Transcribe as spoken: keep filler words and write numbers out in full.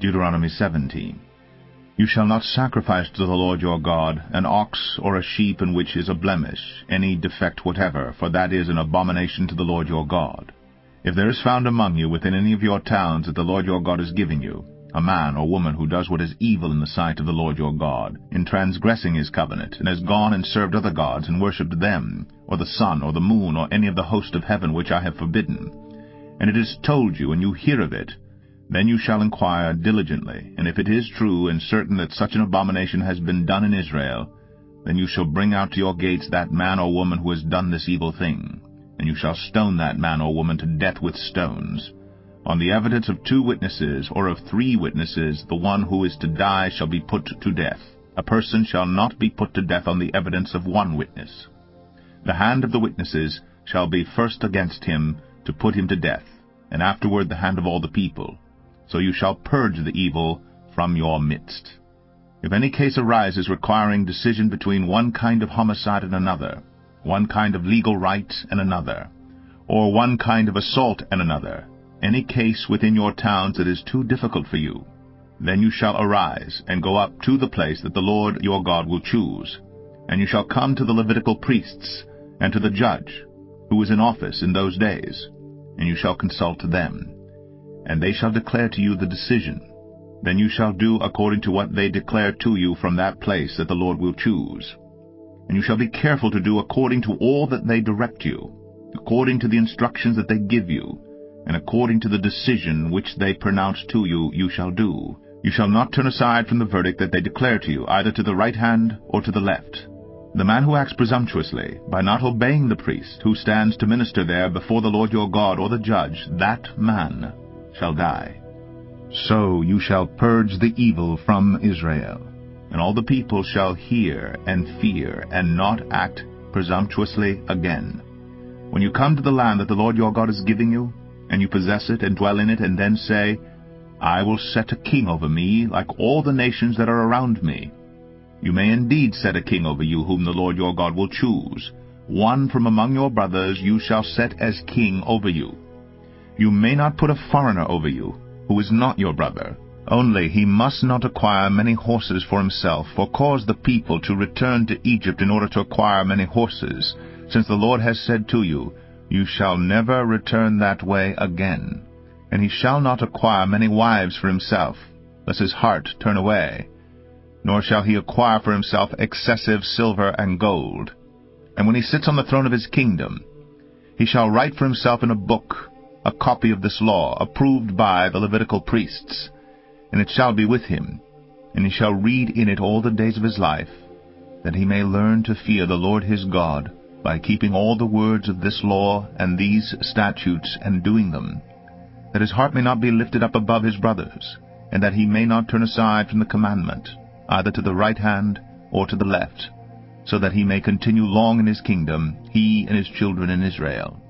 Deuteronomy seventeen. You shall not sacrifice to the Lord your God an ox or a sheep in which is a blemish, any defect whatever, for that is an abomination to the Lord your God. If there is found among you within any of your towns that the Lord your God is giving you, a man or woman who does what is evil in the sight of the Lord your God, in transgressing his covenant, and has gone and served other gods and worshipped them, or the sun, or the moon, or any of the host of heaven which I have forbidden, and it is told you, and you hear of it, then you shall inquire diligently, and if it is true and certain that such an abomination has been done in Israel, then you shall bring out to your gates that man or woman who has done this evil thing, and you shall stone that man or woman to death with stones. On the evidence of two witnesses, or of three witnesses, the one who is to die shall be put to death. A person shall not be put to death on the evidence of one witness. The hand of the witnesses shall be first against him to put him to death, and afterward the hand of all the people. So you shall purge the evil from your midst. If any case arises requiring decision between one kind of homicide and another, one kind of legal right and another, or one kind of assault and another, any case within your towns that is too difficult for you, then you shall arise and go up to the place that the Lord your God will choose, and you shall come to the Levitical priests and to the judge, who is in office in those days, and you shall consult them. And they shall declare to you the decision. Then you shall do according to what they declare to you from that place that the Lord will choose. And you shall be careful to do according to all that they direct you, according to the instructions that they give you, and according to the decision which they pronounce to you, you shall do. You shall not turn aside from the verdict that they declare to you, either to the right hand or to the left. The man who acts presumptuously, by not obeying the priest, who stands to minister there before the Lord your God or the judge, that man shall die. So you shall purge the evil from Israel, and all the people shall hear and fear, and not act presumptuously again. When you come to the land that the Lord your God is giving you, and you possess it and dwell in it, and then say, I will set a king over me, like all the nations that are around me. You may indeed set a king over you, whom the Lord your God will choose. One from among your brothers you shall set as king over you. You may not put a foreigner over you, who is not your brother. Only he must not acquire many horses for himself, or cause the people to return to Egypt in order to acquire many horses, since the Lord has said to you, You shall never return that way again. And he shall not acquire many wives for himself, lest his heart turn away. Nor shall he acquire for himself excessive silver and gold. And when he sits on the throne of his kingdom, he shall write for himself in a book a copy of this law, approved by the Levitical priests, and it shall be with him, and he shall read in it all the days of his life, that he may learn to fear the Lord his God, by keeping all the words of this law and these statutes, and doing them, that his heart may not be lifted up above his brothers, and that he may not turn aside from the commandment, either to the right hand or to the left, so that he may continue long in his kingdom, he and his children in Israel.